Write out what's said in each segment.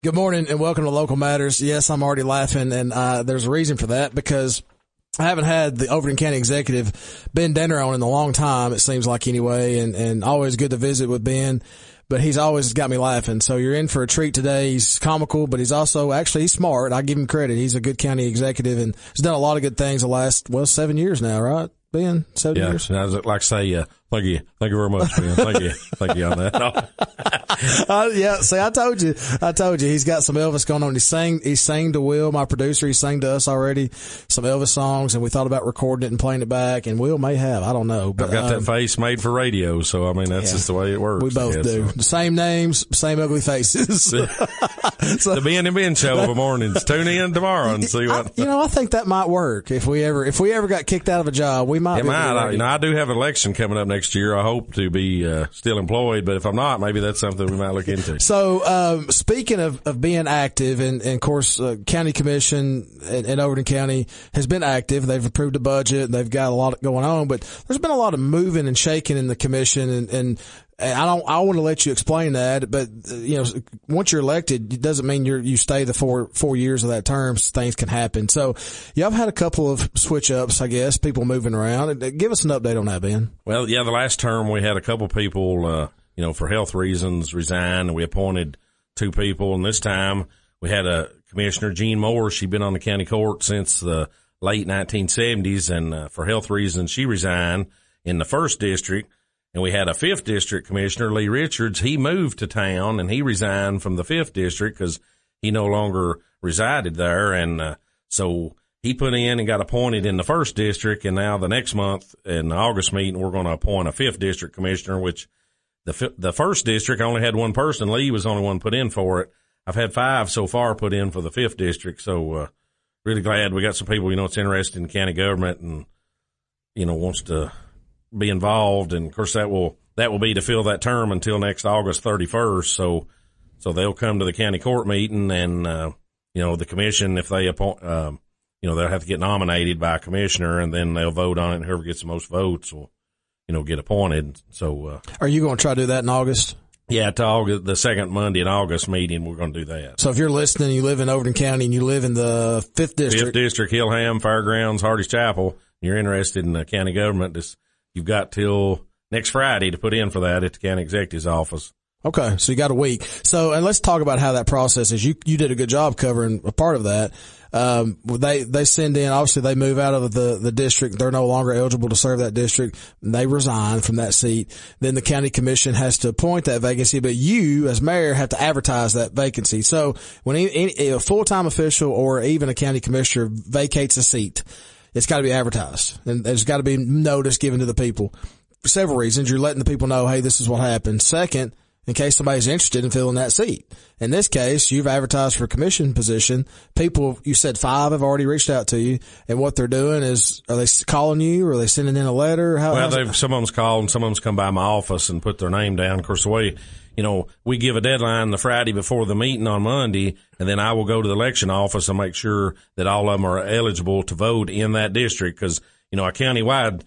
Good morning and welcome to Local Matters. Yes, I'm already laughing, and there's a reason for that because I haven't had the Overton County Executive Ben Denner on in a long time, it seems like anyway, and always good to visit with Ben, but he's always got me laughing. So you're in for a treat today. He's comical, but he's also he's smart. I give him credit. He's a good county executive and has done a lot of good things the last, 7 years now, right? Ben, 7 years? Yeah, I was like say, thank you very much, Ben. Thank you on that. Yeah, see, I told you, he's got some Elvis going on. He sang to Will, my producer, he sang to us already, some Elvis songs, and we thought about recording it and playing it back, and Will may have, I don't know. But I've got that face made for radio, so I mean, that's just the way it works. We both do. The same names, same ugly faces. So, the Ben and Ben show of the mornings. Tune in tomorrow and see what. I think that might work. If we ever got kicked out of a job, we might. It might. I do have an election coming up next year. I hope to be still employed, but if I'm not, maybe that's something we might look into. So, speaking of being active, and of course, County Commission in Overton County has been active. They've approved a budget. They've got a lot going on, but there's been a lot of moving and shaking in the commission, and I want to let you explain that, but once you're elected, it doesn't mean you stay the four years of that term. Things can happen. So y'all have had a couple of switch ups, I guess, people moving around. Give us an update on that, Ben. Well, yeah, the last term we had a couple people, for health reasons resign, and we appointed two people. And this time we had a Commissioner, Jean Moore. She'd been on the county court since the late 1970s, and for health reasons, she resigned in the 1st district. And we had a 5th district commissioner, Lee Richards. He moved to town and he resigned from the 5th district because he no longer resided there. And so he put in and got appointed in the 1st district. And now the next month in the August meeting, we're going to appoint a 5th district commissioner, which the 1st district only had one person. Lee was the only one put in for it. I've had 5 so far put in for the 5th district. So really glad we got some people, that's interested in county government and, wants to be involved, and of course that will be to fill that term until next August 31st. So they'll come to the county court meeting, and the commission, if they appoint, they'll have to get nominated by a commissioner, and then they'll vote on it, and whoever gets the most votes will get appointed. So are you going to try to do that in August? Yeah, to August, the second Monday in August meeting, we're going to do that. So if you're listening, you live in Overton County and you live in the 5th district, 5th district, Hillham, Fairgrounds, Hardy's Chapel, you're interested in county government, you've got till next Friday to put in for that at the county executive's office. Okay, so you got a week. So, and let's talk about how that process is. You did a good job covering a part of that. They send in, obviously they move out of the district. They're no longer eligible to serve that district. They resign from that seat. Then the county commission has to appoint that vacancy, but you as mayor have to advertise that vacancy. So when a full-time official or even a county commissioner vacates a seat, it's got to be advertised, and there's got to be notice given to the people. For several reasons, you're letting the people know, hey, this is what happened. Second, in case somebody's interested in filling that seat. In this case, you've advertised for a commission position. People, you said 5 have already reached out to you, and what they're doing is, are they calling you, or are they sending in a letter? Some of them's called, and some of them's come by my office and put their name down. Of course, the way, we give a deadline the Friday before the meeting on Monday, and then I will go to the election office and make sure that all of them are eligible to vote in that district. Because, a countywide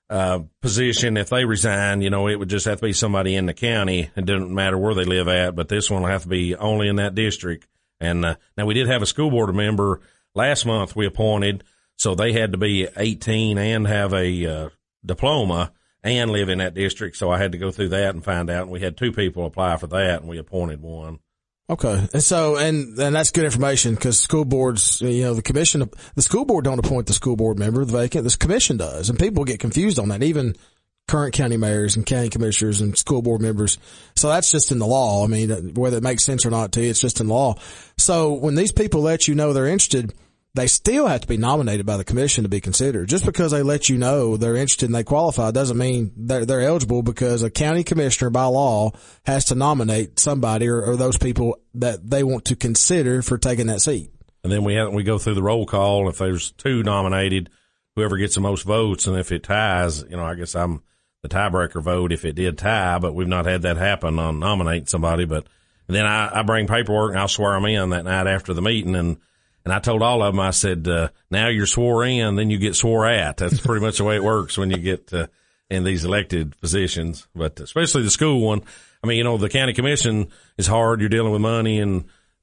position, if they resign, it would just have to be somebody in the county. It doesn't matter where they live at, but this one will have to be only in that district. And now we did have a school board member last month we appointed, so they had to be 18 and have a diploma and live in that district. So I had to go through that and find out. And we had 2 people apply for that, and we appointed one. Okay. And so, and that's good information because school boards, the school board don't appoint the school board member, the vacant, the commission does. And people get confused on that, even current county mayors and county commissioners and school board members. So that's just in the law. I mean, whether it makes sense or not to you, it's just in law. So when these people let you know they're interested, they still have to be nominated by the commission to be considered. Just because they let you know they're interested and they qualify doesn't mean they're eligible, because a county commissioner by law has to nominate somebody or those people that they want to consider for taking that seat. And then we go through the roll call. If there's 2 nominated, whoever gets the most votes, and if it ties, I guess I'm the tiebreaker vote if it did tie, but we've not had that happen on nominating somebody. But then I bring paperwork and I'll swear them in that night after the meeting, and I told all of them, I said, now you're swore in, then you get swore at. That's pretty much the way it works when you get in these elected positions, but especially the school one. I mean, the county commission is hard. You're dealing with money and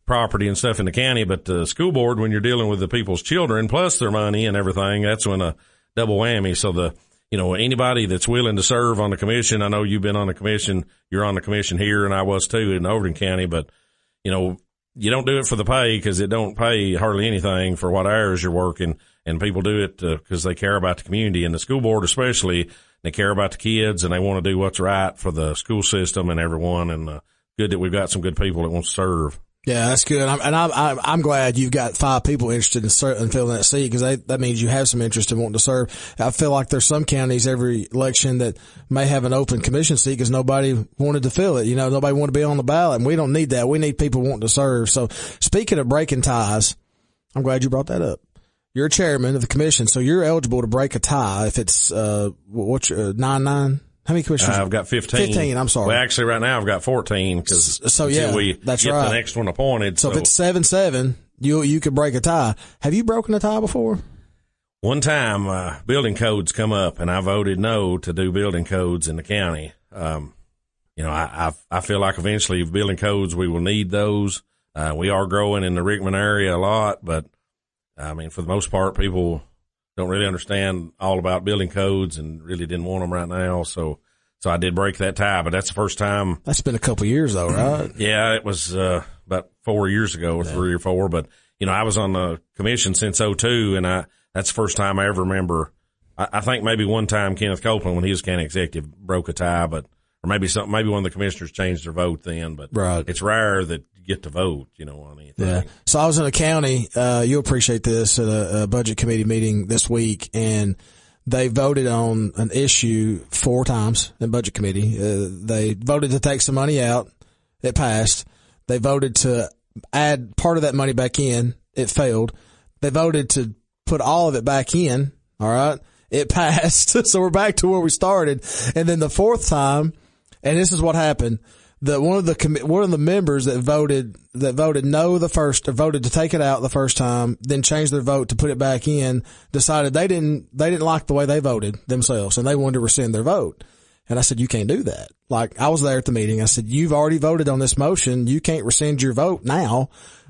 property and stuff in the county, but the school board, when you're dealing with the people's children plus their money and everything, that's when a double whammy. So anybody that's willing to serve on the commission, I know you've been on the commission, you're on the commission here, and I was too in Overton County, but you don't do it for the pay, because it don't pay hardly anything for what hours you're working, and people do it because they care about the community, and the school board especially, they care about the kids and they want to do what's right for the school system and everyone, and good that we've got some good people that want to serve. Yeah, that's good. I'm glad you've got 5 people interested in filling that seat, because that means you have some interest in wanting to serve. I feel like there's some counties every election that may have an open commission seat because nobody wanted to fill it. Nobody wanted to be on the ballot, and we don't need that. We need people wanting to serve. So speaking of breaking ties, I'm glad you brought that up. You're chairman of the commission, so you're eligible to break a tie if it's, 9-9? How many commissioners? I've got 15. 15, I'm sorry. Well, actually right now I've got 14, because we that's get right. the next one appointed. So if it's 7-7, you could break a tie. Have you broken a tie before? One time, building codes come up, and I voted no to do building codes in the county. I feel like eventually building codes, we will need those. We are growing in the Rickman area a lot, but for the most part, people don't really understand all about building codes and really didn't want them right now. So I did break that tie, but that's the first time. That's been a couple of years though, right? Yeah, it was, about 4 years ago, 3 or 4, but I was on the commission since 2002, and that's the first time I ever remember. I think maybe one time Kenneth Copeland, when he was county executive, broke a tie, or maybe one of the commissioners changed their vote then, but right. It's rare that you get to vote, on anything. Yeah. So I was in a county, you'll appreciate this, at a budget committee meeting this week, and they voted on an issue 4 times in budget committee. They voted to take some money out. It passed. They voted to add part of that money back in. It failed. They voted to put all of it back in. All right. It passed. So we're back to where we started. And then the 4th time, and this is what happened. One of the members that voted no voted to take it out the first time, then changed their vote to put it back in, decided they didn't like the way they voted themselves, and they wanted to rescind their vote. And I said, you can't do that. Like, I was there at the meeting. I said, you've already voted on this motion. You can't rescind your vote now.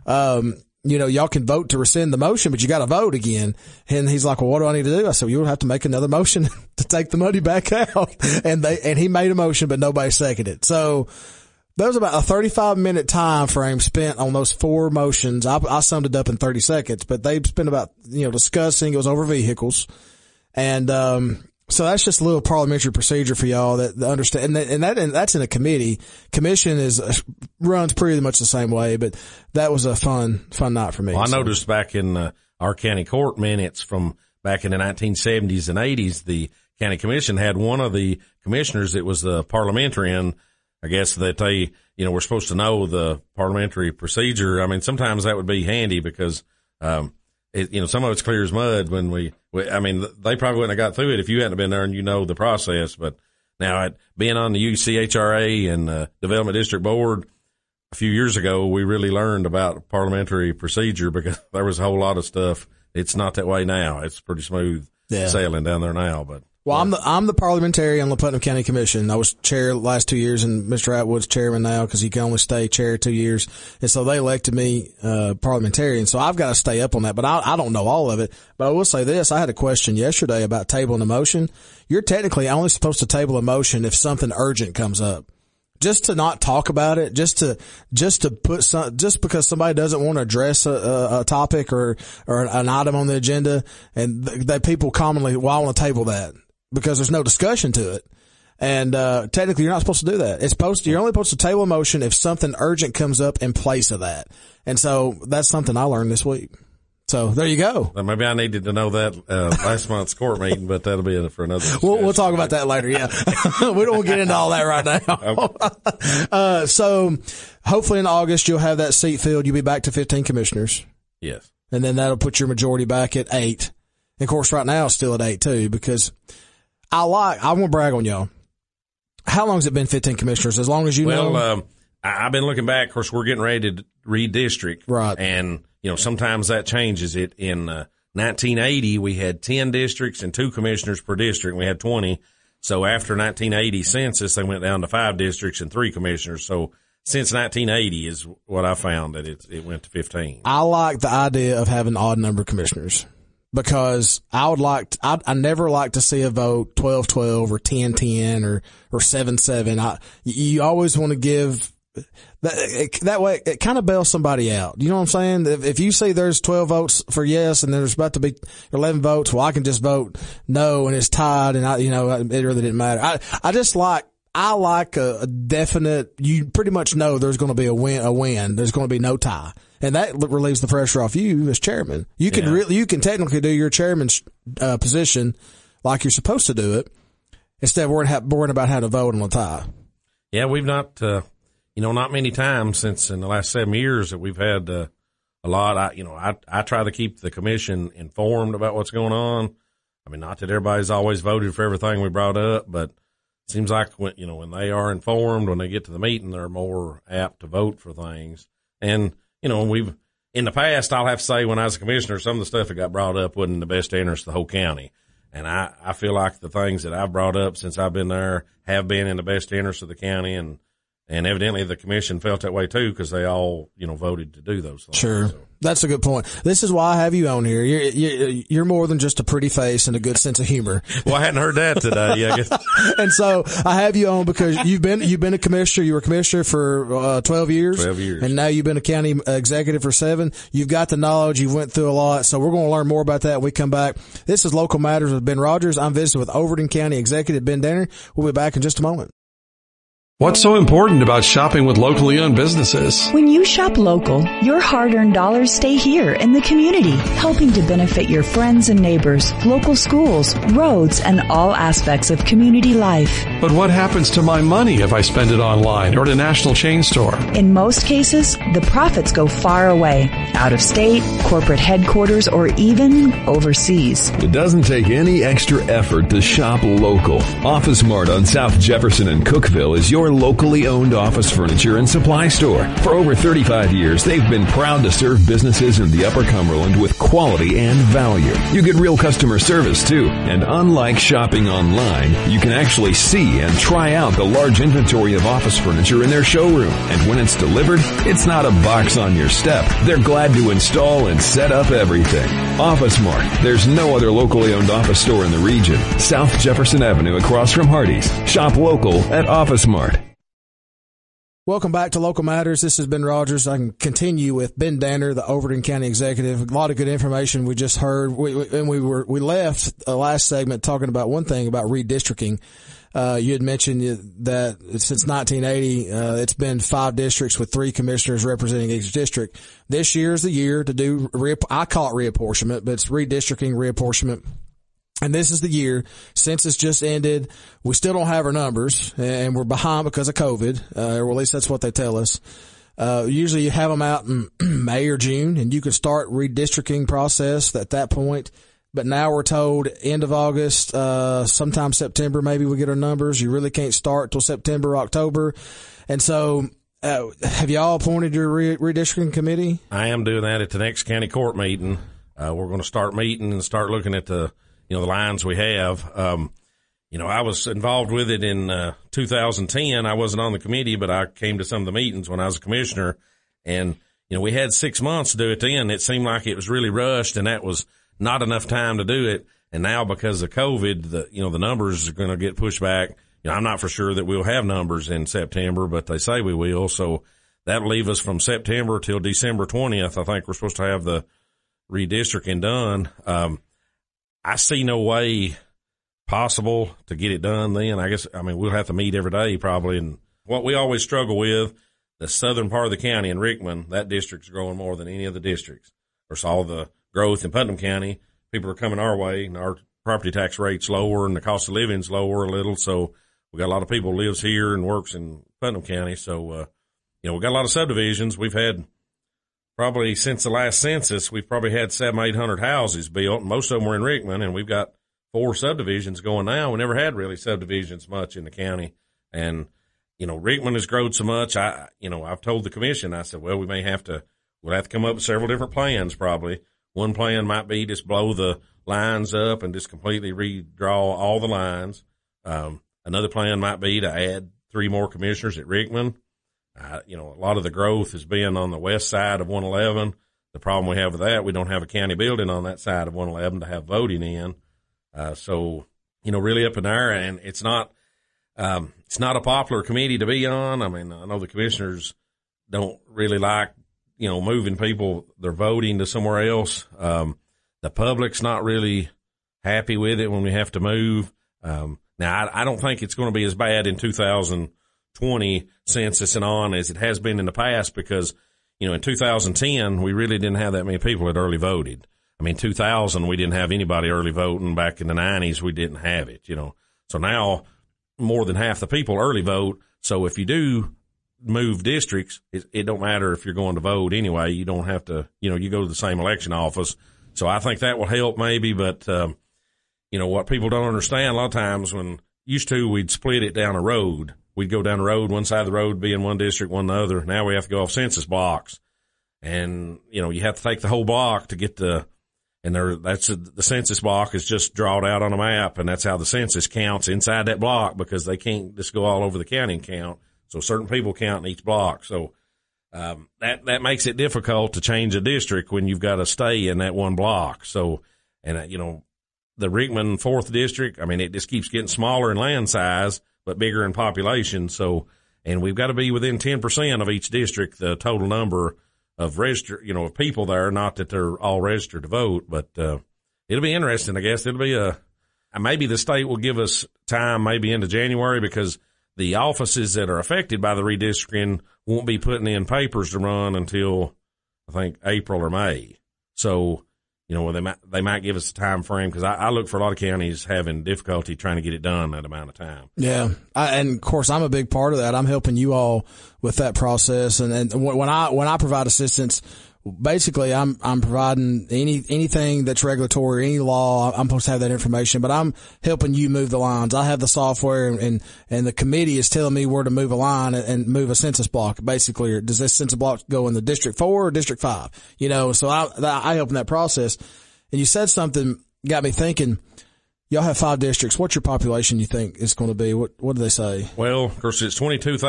Y'all can vote to rescind the motion, but you got to vote again. And he's like, well, what do I need to do? I said, well, you'll have to make another motion to take the money back out. And he made a motion, but nobody seconded it. So there was about a 35-minute time frame spent on those 4 motions. I summed it up in 30 seconds, but they spent about, discussing. It was over vehicles. And, so that's just a little parliamentary procedure for y'all that understand, and that's in a committee. Commission runs pretty much the same way, but that was a fun night for me. Well, I noticed back in our county court minutes from back in the 1970s and 80s, the county commission had one of the commissioners that was the parliamentarian. I guess that they, were supposed to know the parliamentary procedure. Sometimes that would be handy because, some of it's clear as mud when they probably wouldn't have got through it if you hadn't been there and the process. But now being on the UCHRA and Development District Board a few years ago, we really learned about parliamentary procedure because there was a whole lot of stuff. It's not that way now. It's pretty smooth sailing down there now, but. Well, I'm the parliamentarian on the Putnam County Commission. I was chair the last 2 years, and Mr. Atwood's chairman now because he can only stay chair 2 years. And so they elected me parliamentarian. So I've got to stay up on that, but I don't know all of it. But I will say this: I had a question yesterday about tabling a motion. You're technically only supposed to table a motion if something urgent comes up. Just to not talk about it, just because somebody doesn't want to address a topic or an item on the agenda, and that people commonly, well, I want to table that because there's no discussion to it. And technically you're not supposed to do that. You're only supposed to table a motion if something urgent comes up in place of that. And so that's something I learned this week. So there you go. Well, maybe I needed to know that last month's court meeting, but that'll be for another discussion. We'll talk about that later. Yeah. We don't want to get into all that right now. Okay. So hopefully in August you'll have that seat filled. You'll be back to 15 commissioners. Yes. And then that'll put your majority back at 8. And of course right now it's still at 8 too, because I want to brag on y'all. How long has it been 15 commissioners? As long as you know? Well, I've been looking back. Of course, we're getting ready to redistrict. Right. And, sometimes that changes it. In 1980, we had 10 districts and 2 commissioners per district. We had 20. So after 1980 census, they went down to 5 districts and 3 commissioners. So since 1980 is what I found that it went to 15. I like the idea of having odd number commissioners because I never like to see a vote 12-12 or 10-10 or 7-7. You always want to give that way it kind of bails somebody out. You know what I'm saying? If you see there's 12 votes for yes and there's about to be 11 votes, well, I can just vote no and it's tied and it really didn't matter. I like a definite, you pretty much know there's going to be a win. There's going to be no tie. And that relieves the pressure off you as chairman. You can technically do your chairman's, position like you're supposed to do it instead of worrying about how to vote on a tie. Yeah, we've not, not many times since in the last 7 years that we've had, a lot. I try to keep the commission informed about what's going on. I mean, not that everybody's always voted for everything we brought up, but seems like when they are informed, when they get to the meeting, they're more apt to vote for things. And, we've, in the past, I'll have to say when I was a commissioner, some of the stuff that got brought up wasn't in the best interest of the whole county. And I feel like the things that I've brought up since I've been there have been in the best interest of the county. And evidently the commission felt that way too, because they all, voted to do those things. Sure. So. That's a good point. This is why I have you on here. You're more than just a pretty face and a good sense of humor. Well, I hadn't heard that today. Yeah. And so I have you on because you've been a commissioner. You were a commissioner for 12 years. 12 years. And now you've been a county executive for 7. You've got the knowledge. You've went through a lot. So we're going to learn more about that when we come back. This is Local Matters with Ben Rogers. I'm visiting with Overton County Executive Ben Danner. We'll be back in just a moment. What's so important about shopping with locally owned businesses? When you shop local, your hard-earned dollars stay here in the community, helping to benefit your friends and neighbors, local schools, roads, and all aspects of community life. But what happens to my money if I spend it online or at a national chain store? In most cases, the profits go far away, out of state, corporate headquarters, or even overseas. It doesn't take any extra effort to shop local. Office Mart on South Jefferson and Cookeville is your locally owned office furniture and supply store. For over 35 years, they've been proud to serve businesses in the Upper Cumberland with quality and value. You get real customer service too. And unlike shopping online, you can actually see and try out the large inventory of office furniture in their showroom. And when it's delivered, it's not a box on your step. They're glad to install and set up everything. Office Mart. There's no other locally owned office store in the region. South Jefferson Avenue across from Hardee's. Shop local at Office Mart. Welcome back to Local Matters. This is Ben Rogers. I can continue with Ben Danner, the Overton County Executive. A lot of good information we just heard. We left the last segment talking about one thing about redistricting. You had mentioned that since 1980, it's been 5 districts with 3 commissioners representing each district. This year is the year to do, I call it reapportionment, but it's redistricting, reapportionment. And this is the year, census just ended. We still don't have our numbers, and we're behind because of COVID, or at least that's what they tell us. Usually you have them out in May or June, and you can start redistricting process at that point. But now we're told end of August, sometime September, maybe we get our numbers. You really can't start till September, October. And so, have y'all appointed your redistricting committee? I am doing that at the next county court meeting. We're going to start meeting and start looking at the lines we have. I was involved with it in 2010. I wasn't on the committee, but I came to some of the meetings when I was a commissioner. And, we had 6 months to do it then. It seemed like it was really rushed, and that was not enough time to do it. And now because of COVID, the numbers are going to get pushed back. I'm not for sure that we'll have numbers in September, but they say we will. So that'll leave us from September till December 20th. I think we're supposed to have the redistricting done. I see no way possible to get it done then. We'll have to meet every day probably. And what we always struggle with, the southern part of the county in Rickman, that district's growing more than any of the districts. Of course, all the growth in Putnam County, people are coming our way, and our property tax rate's lower and the cost of living's lower a little. So we got a lot of people who lives here and works in Putnam County. So, we got a lot of subdivisions. We've had probably since the last census, we've probably had 700-800 houses built. Most of them were in Rickman, and we've got 4 subdivisions going now. We never had really subdivisions much in the county. And, Rickman has grown so much. I've told the commission, I said, well, we'll have to come up with several different plans probably. One plan might be just blow the lines up and just completely redraw all the lines. Another plan might be to add 3 more commissioners at Rickman. A lot of the growth has been on the west side of 111. The problem we have with that, we don't have a county building on that side of 111 to have voting in. So, really up in there, and it's not a popular committee to be on. I mean, I know the commissioners don't really like, moving people, they're voting to somewhere else. The public's not really happy with it when we have to move. Now I don't think it's going to be as bad in 2020 census and on as it has been in the past because, in 2010, we really didn't have that many people that early voted. I mean, 2000, we didn't have anybody early voting. Back in the 90s, we didn't have it, So now more than half the people early vote. So if you do move districts, it don't matter if you're going to vote anyway. You don't have to, you go to the same election office. So I think that will help maybe, but, what people don't understand a lot of times when we'd split it down a road. We'd go down the road, one side of the road be in one district, one the other. Now we have to go off census blocks. And, you have to take the whole block to get the census block is just drawn out on a map, and that's how the census counts inside that block because they can't just go all over the county and count. So certain people count in each block. So, that makes it difficult to change a district when you've got to stay in that one block. So, and, the Rickman 4th district, I mean, it just keeps getting smaller in land size, but bigger in population. So, and we've got to be within 10% of each district, the total number of of people there, not that they're all registered to vote, but, it'll be interesting, I guess. It'll be maybe the state will give us time maybe into January because the offices that are affected by the redistricting won't be putting in papers to run until I think April or May. So, they might give us a time frame because I look for a lot of counties having difficulty trying to get it done that amount of time. Yeah. And of course I'm a big part of that. I'm helping you all with that process. And when I provide assistance, basically I'm providing anything that's regulatory, any law, I'm supposed to have that information, but I'm helping you move the lines. I have the software and the committee is telling me where to move a line and move a census block. Basically, or does this census block go in the District 4 or District 5? So I help in that process. And you said something got me thinking, y'all have 5 districts. What's your population you think it's going to be? What do they say? Well, of course it's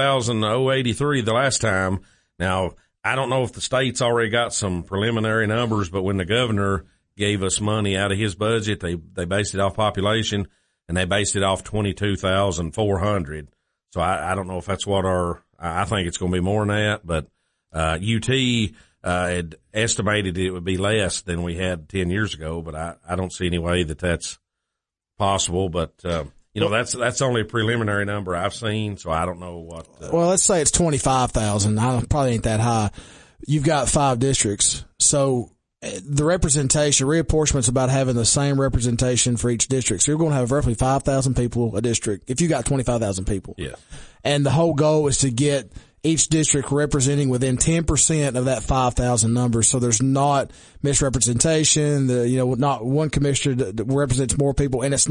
22,083 the last time. Now, I don't know if the state's already got some preliminary numbers, but when the governor gave us money out of his budget, they based it off population and they based it off 22,400. So I don't know if that's what I think it's going to be more than that, but, UT, had estimated it would be less than we had 10 years ago, but I don't see any way that that's possible, but, that's only a preliminary number I've seen, so I don't know what. Well, let's say it's 25,000. I probably ain't that high. You've got 5 districts. So the reapportionment's about having the same representation for each district. So you're going to have roughly 5,000 people a district if you got 25,000 people. Yeah. And the whole goal is to get each district representing within 10% of that 5,000 number. So there's not misrepresentation. Not one commissioner that represents more people. And it's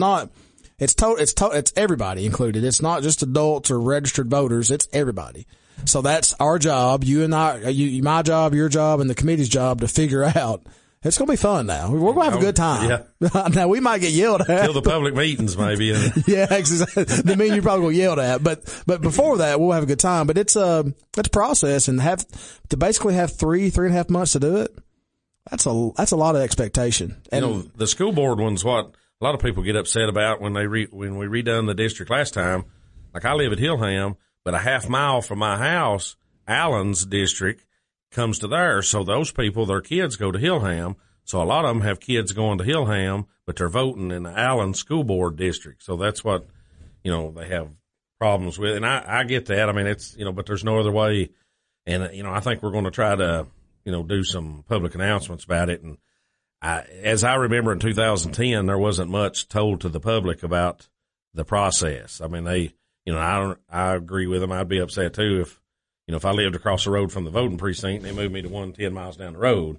everybody included. It's not just adults or registered voters. It's everybody. So that's our job. You and I, my job, your job, and the committee's job to figure out. It's going to be fun now. We're going to have a good time. Yeah. Now we might get yelled at. Till the public meetings maybe. Yeah, exactly. I mean, you're probably going to get yelled at, but before that, we'll have a good time. But it's a process, and to basically have 3.5 months to do it. That's a lot of expectation. And the school board one's what a lot of people get upset about when we redone the district last time. Like I live at Hillham, but a half mile from my house, Allen's district comes to there. So those people, their kids go to Hillham. So a lot of them have kids going to Hillham, but they're voting in the Allen school board district. So that's what, they have problems with. And I get that. I mean, it's, but there's no other way. And, I think we're going to try to, do some public announcements about it. And as I remember in 2010, there wasn't much told to the public about the process. I mean, I agree with them. I'd be upset too if I lived across the road from the voting precinct and they moved me to 10 miles down the road.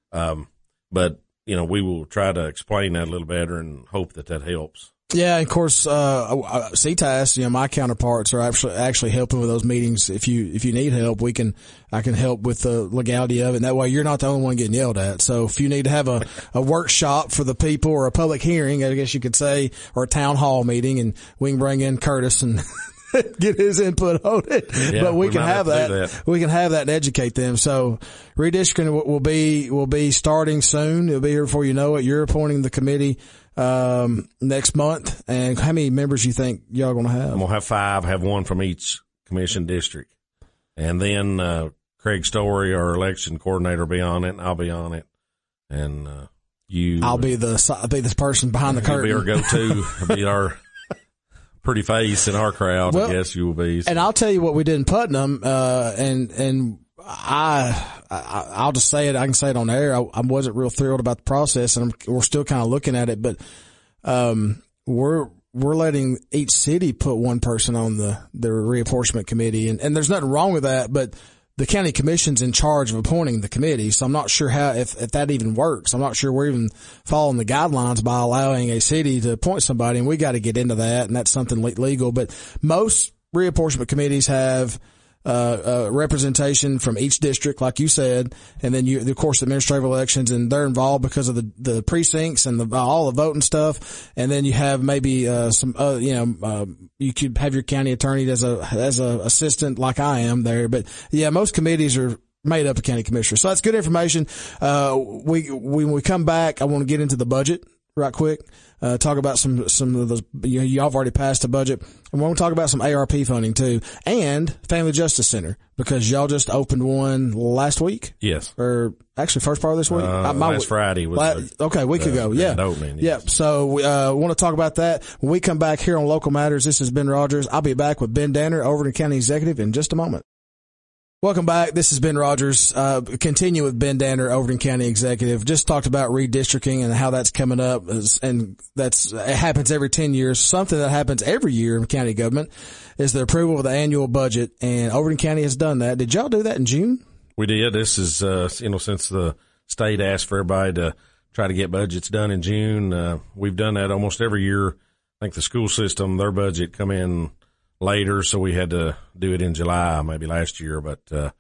But we will try to explain that a little better and hope that helps. Yeah, of course, CTAS, my counterparts are actually helping with those meetings. If you need help, I can help with the legality of it. And that way you're not the only one getting yelled at. So if you need to have a workshop for the people or a public hearing, I guess you could say, or a town hall meeting, and we can bring in Curtis and get his input on it. Yeah, but we can have that. that. We can have that and educate them. So redistricting will be starting soon. It'll be here before you know it. You're appointing the committee next month. And how many members you think y'all going to have? I'm going to have 5, have one from each commission district. And then Craig Story, our election coordinator, will be on it, and I'll be on it. And I'll be the person behind the curtain. You'll be our go-to. I'll be our pretty face in our crowd. Well, I guess you will be. So. And I'll tell you what we did in Putnam, and I'll just say it. I can say it on air. I wasn't real thrilled about the process, and we're still kind of looking at it, but we're letting each city put one person on the reapportionment committee, and there's nothing wrong with that, but the county commission's in charge of appointing the committee, so I'm not sure if that even works. I'm not sure we're even following the guidelines by allowing a city to appoint somebody, and we got to get into that, and that's something legal. But most reapportionment committees have representation from each district, like you said, and then of course, administrative elections, and they're involved because of the precincts and all the voting stuff. And then you have maybe you could have your county attorney as a assistant, like I am there. But yeah, most committees are made up of county commissioners, so that's good information. When we come back, I want to get into the budget right quick. Talk about some of those, y'all have already passed the budget. And we're going to talk about some ARP funding too, and Family Justice Center, because y'all just opened one last week. Yes. Or actually first part of this week. Last Friday was a week ago. Yeah. Opening, yes. Yeah. So we want to talk about that when we come back here on Local Matters. This is Ben Rogers. I'll be back with Ben Danner, Overton County Executive, in just a moment. Welcome back. This is Ben Rogers. Continue with Ben Danner, Overton County Executive. Just talked about redistricting and how that's coming up, and it happens every 10 years. Something that happens every year in county government is the approval of the annual budget, and Overton County has done that. Did y'all do that in June? We did. This is, since the state asked for everybody to try to get budgets done in June, we've done that almost every year. I think the school system, their budget come in later, so we had to do it in July, maybe last year. But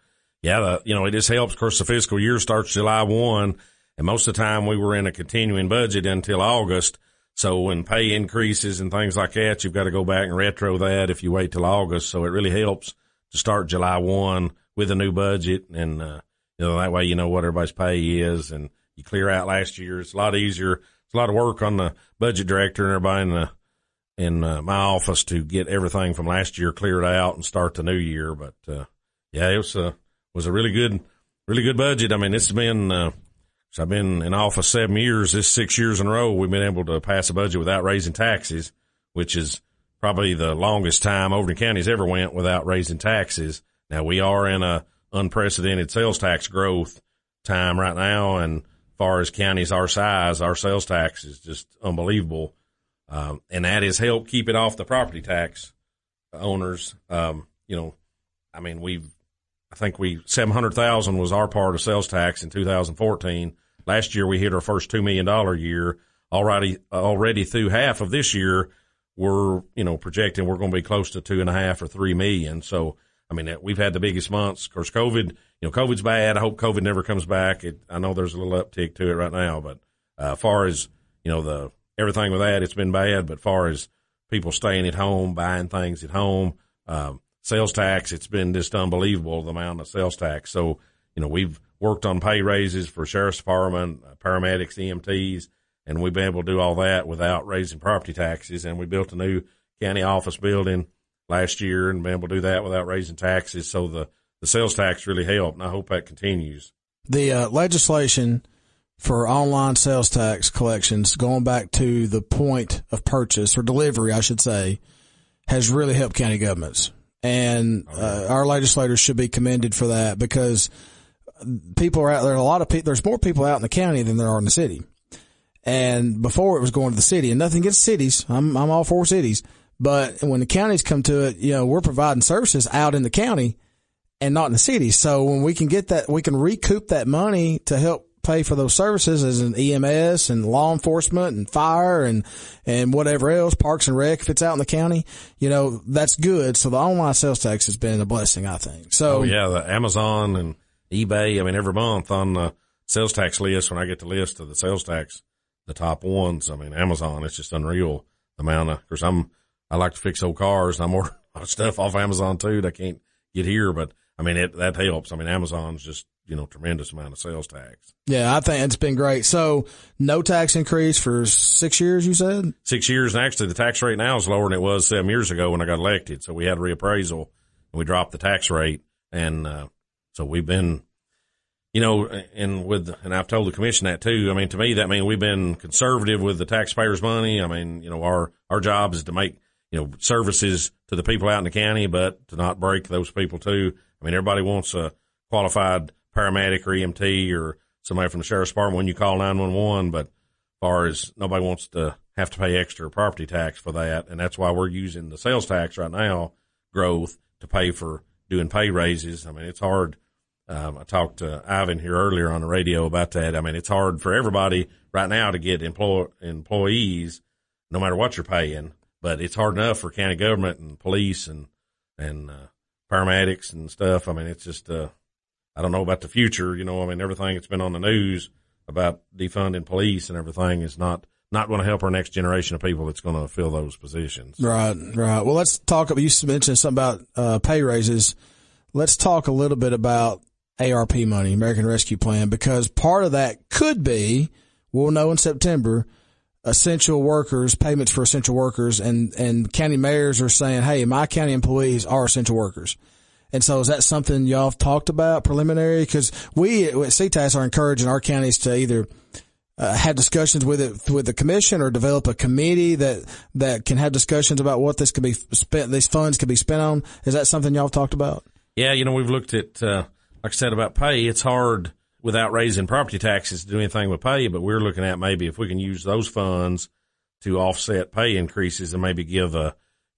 it just helps. Of course, the fiscal year starts July 1, and most of the time we were in a continuing budget until August. So when pay increases and things like that, you've got to go back and retro that if you wait till August. So it really helps to start July 1 with a new budget, and that way you know what everybody's pay is, and you clear out last year. It's a lot easier. It's a lot of work on the budget director and everybody in my office to get everything from last year cleared out and start the new year. But, it was a really good budget. I mean, it's been, I've been in office 7 years. This 6 years in a row, we've been able to pass a budget without raising taxes, which is probably the longest time Overton County's ever went without raising taxes. Now, we are in a unprecedented sales tax growth time right now. And as far as counties our size, our sales tax is just unbelievable. And that has helped keep it off the property tax owners. I think $700,000 was our part of sales tax in 2014. Last year we hit our first $2 million year. Already through half of this year, we're, projecting we're going to be close to 2.5 or 3 million. So, we've had the biggest months. Of course, COVID's bad. I hope COVID never comes back. I know there's a little uptick to it right now, but, as far as, everything with that, it's been bad. But far as people staying at home, buying things at home, sales tax, it's been just unbelievable, the amount of sales tax. So, we've worked on pay raises for sheriff's department, paramedics, EMTs, and we've been able to do all that without raising property taxes. And we built a new county office building last year and been able to do that without raising taxes. So the sales tax really helped, and I hope that continues. The legislation for online sales tax collections, going back to the point of purchase or delivery, I should say, has really helped county governments. And our legislators should be commended for that, because people are out there. A lot of people, there's more people out in the county than there are in the city. And before it was going to the city, and nothing against cities. I'm all for cities. But when the counties come to it, we're providing services out in the county and not in the city. So when we can get that, we can recoup that money to help pay for those services as an EMS and law enforcement and fire and whatever else, Parks and Rec, if it's out in the county, that's good. So the online sales tax has been a blessing, I think. So, the Amazon and eBay, every month on the sales tax list, when I get the list of the sales tax, the top ones, Amazon, it's just unreal the amount of course, I like to fix old cars, and I'm lot of stuff off Amazon too. They can't get here, but I mean, that helps. I mean, Amazon's just, tremendous amount of sales tax. Yeah, I think it's been great. So no tax increase for 6 years, you said? 6 years. And actually the tax rate now is lower than it was 7 years ago when I got elected. So we had a reappraisal and we dropped the tax rate. And, so we've been, and I've told the commission that too. I mean, to me, that means we've been conservative with the taxpayers' money. I mean, our job is to make, services to the people out in the county, but to not break those people too. I mean, everybody wants a qualified paramedic or EMT or somebody from the sheriff's department when you call 911, but as far as nobody wants to have to pay extra property tax for that. And that's why we're using the sales tax right now, growth, to pay for doing pay raises. I mean, it's hard. I talked to Ivan here earlier on the radio about that. I mean, it's hard for everybody right now to get employees, no matter what you're paying, but it's hard enough for county government and police and paramedics and stuff. I mean, it's just, I don't know about the future. I mean, everything that's been on the news about defunding police and everything is not going to help our next generation of people that's going to fill those positions. Right. Well, let's talk about, you mentioned something about pay raises. Let's talk a little bit about ARP money, American Rescue Plan, because part of that could be, we'll know in September, essential workers, payments for essential workers, and county mayors are saying, hey, my county employees are essential workers. And so is that something y'all have talked about preliminary? Because we at CTAS are encouraging our counties to either have discussions with the commission or develop a committee that can have discussions about what this could be spent, these funds could be spent on. Is that something y'all have talked about? Yeah, we've looked at, like I said, about pay. It's hard without raising property taxes to do anything with pay, but we're looking at maybe if we can use those funds to offset pay increases and maybe give a,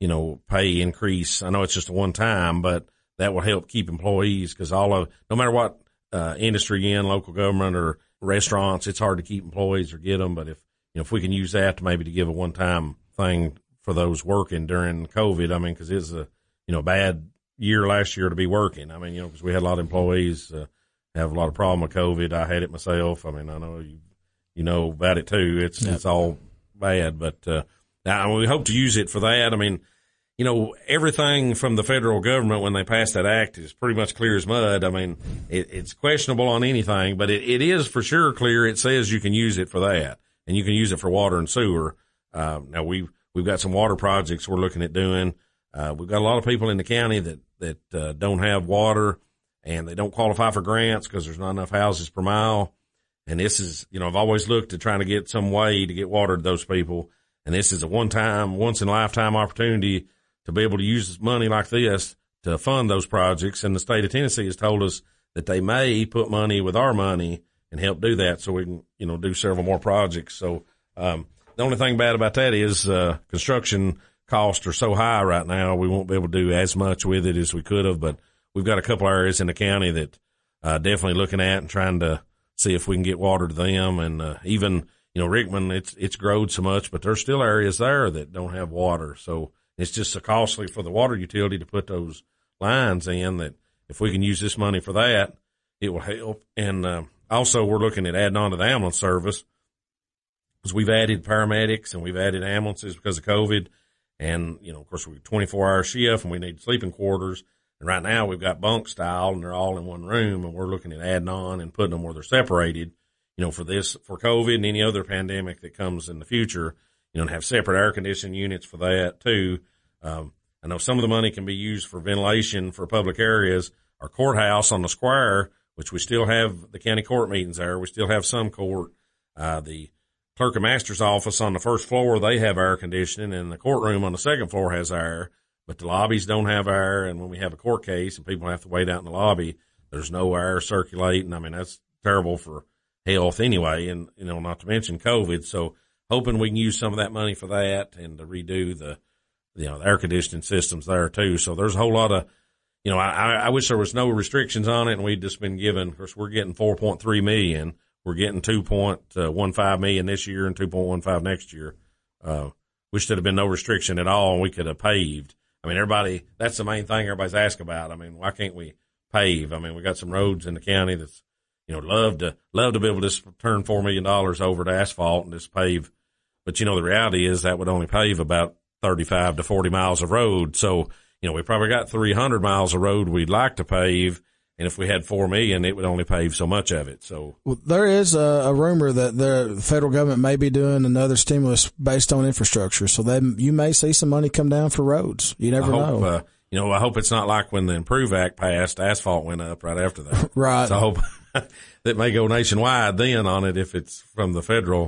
pay increase. I know it's just a one time, but that will help keep employees because no matter what, industry you're in, local government or restaurants, it's hard to keep employees or get them. But if we can use that to give a one time thing for those working during COVID, I mean, cause it's a, bad year last year to be working. I mean, cause we had a lot of employees, have a lot of problem with COVID. I had it myself. I mean, I know you know about it too. It's all bad, but, now we hope to use it for that. I mean, everything from the federal government when they passed that act is pretty much clear as mud. I mean, it's questionable on anything, but it is for sure clear. It says you can use it for that and you can use it for water and sewer. Now we've got some water projects we're looking at doing. We've got a lot of people in the county that don't have water and they don't qualify for grants because there's not enough houses per mile. And this is, I've always looked at trying to get some way to get water to those people. And this is a once in a lifetime opportunity to be able to use money like this to fund those projects. And the state of Tennessee has told us that they may put money with our money and help do that so we can, do several more projects. So, the only thing bad about that is, construction costs are so high right now. We won't be able to do as much with it as we could have, but we've got a couple areas in the county that, definitely looking at and trying to see if we can get water to them. And, even, Rickman, it's growed so much, but there's still areas there that don't have water. So, it's just so costly for the water utility to put those lines in that if we can use this money for that, it will help. And also we're looking at adding on to the ambulance service because we've added paramedics and we've added ambulances because of COVID. And, of course, we're 24-hour shift and we need sleeping quarters. And right now we've got bunk style and they're all in one room and we're looking at adding on and putting them where they're separated, for COVID and any other pandemic that comes in the future. And have separate air conditioning units for that too. I know some of the money can be used for ventilation for public areas. Our courthouse on the square, which we still have the county court meetings there. We still have some court. The clerk and master's office on the first floor, they have air conditioning and the courtroom on the second floor has air, but the lobbies don't have air. And when we have a court case and people have to wait out in the lobby, there's no air circulating. I mean, that's terrible for health anyway. And, not to mention COVID. So, hoping we can use some of that money for that and to redo the air conditioning systems there too. So there's a whole lot of, I wish there was no restrictions on it and we'd just been given, of course, we're getting $4.3 million. We're getting $2.15 million this year and $2.15 next year. Wish there'd have been no restriction at all and we could have paved. I mean, that's the main thing everybody's asking about. I mean, why can't we pave? I mean, we got some roads in the county that's, love to be able to just turn $4 million over to asphalt and just pave. But, the reality is that would only pave about 35 to 40 miles of road. So, we probably got 300 miles of road we'd like to pave. And if we had 4 million, it would only pave so much of it. So there is a rumor that the federal government may be doing another stimulus based on infrastructure. So you may see some money come down for roads. You never know. I hope it's not like when the Improve Act passed, asphalt went up right after that. Right. So I hope that may go nationwide then on it if it's from the federal.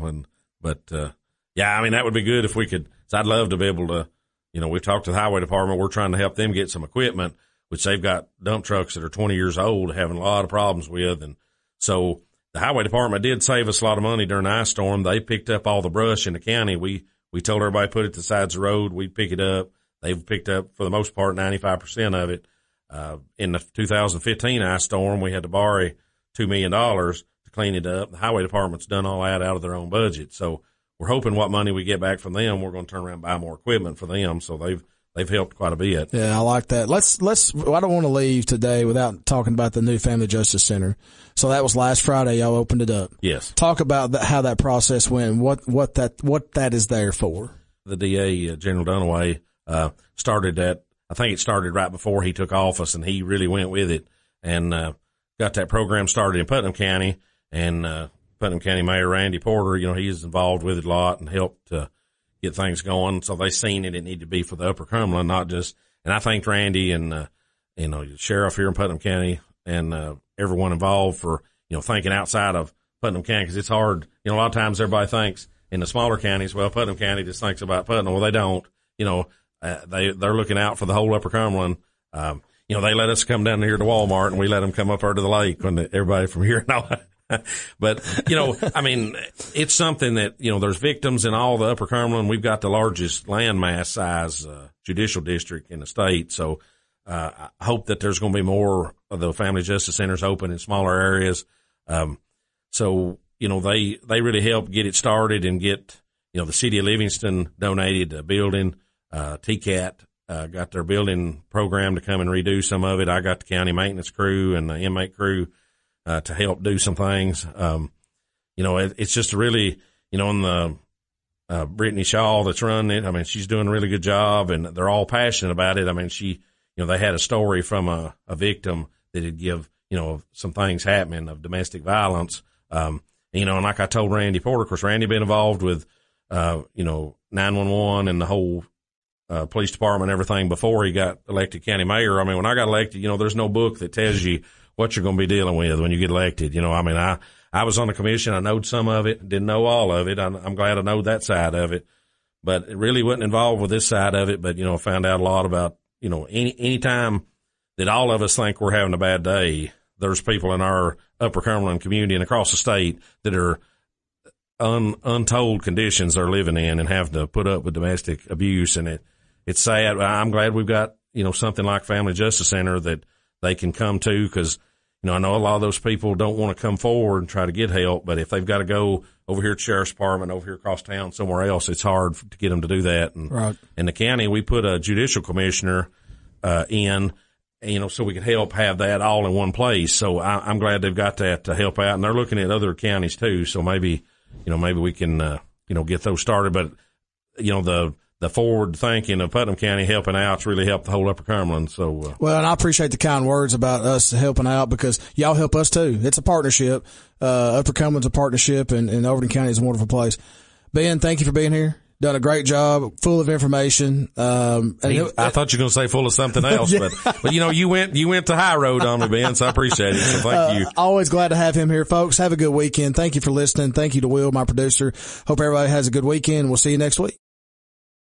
That would be good if we could. So I'd love to be able to, we've talked to the highway department. We're trying to help them get some equipment, which they've got dump trucks that are 20 years old having a lot of problems with. And so the highway department did save us a lot of money during the ice storm. They picked up all the brush in the county. We told everybody put it to the sides of the road. We'd pick it up. They've picked up, for the most part, 95% of it. In the 2015 ice storm, we had to borrow $2 million to clean it up. The highway department's done all that out of their own budget. So we're hoping what money we get back from them, we're going to turn around and buy more equipment for them. So they've helped quite a bit. Yeah, I like that. I don't want to leave today without talking about the new Family Justice Center. So that was last Friday. Y'all opened it up. Yes. Talk about how that process went, what that is there for. The DA, General Dunaway, started that. I think it started right before he took office, and he really went with it and got that program started in Putnam County. And Putnam County Mayor Randy Porter, he's involved with it a lot and helped get things going. So they seen it needed to be for the Upper Cumberland, not just. And I thanked Randy and the sheriff here in Putnam County and everyone involved for thinking outside of Putnam County, because it's hard. A lot of times everybody thinks in the smaller counties, well, Putnam County just thinks about Putnam. Well, they don't. They're looking out for the whole Upper Cumberland. They let us come down here to Walmart, and we let them come up there to the lake when everybody from here and all that. But, it's something that, there's victims in all the Upper Cumberland. We've got the largest landmass size judicial district in the state. So I hope that there's going to be more of the Family Justice Centers open in smaller areas. They really helped get it started and get, the city of Livingston donated a building. TCAT got their building program to come and redo some of it. I got the county maintenance crew and the inmate crew to help do some things. It's just really, in the Brittany Shaw that's running it. She's doing a really good job, and they're all passionate about it. They had a story from a victim that had give, some things happening of domestic violence. And like I told Randy Porter, of course, Randy been involved with, 911 and the whole police department and everything before he got elected county mayor. When I got elected, there's no book that tells you what you're going to be dealing with when you get elected. I was on the commission. I knowed some of it, didn't know all of it. I'm glad I know that side of it, but it really wasn't involved with this side of it. But, found out a lot about, any time that all of us think we're having a bad day, there's people in our Upper Cumberland community and across the state that are untold conditions they're living in and have to put up with domestic abuse. And it's sad. I'm glad we've got, something like Family Justice Center that they can come to, because, I know a lot of those people don't want to come forward and try to get help, but if they've got to go over here at the Sheriff's Department, over here across town, somewhere else, it's hard to get them to do that. And right. In the county, we put a judicial commissioner in, so we could help have that all in one place. So I'm glad they've got that to help out, and they're looking at other counties too. So maybe we can, get those started. But, the forward thinking of Putnam County helping out's really helped the whole Upper Cumberland. So, well, and I appreciate the kind words about us helping out, because y'all help us too. It's a partnership. Upper Cumberland's a partnership, and Overton County is a wonderful place. Ben, thank you for being here. Done a great job, full of information. I thought you were going to say full of something else, yeah. but you went the high road on me, Ben, so I appreciate it. So thank you. Always glad to have him here, folks. Have a good weekend. Thank you for listening. Thank you to Will, my producer. Hope everybody has a good weekend. We'll see you next week.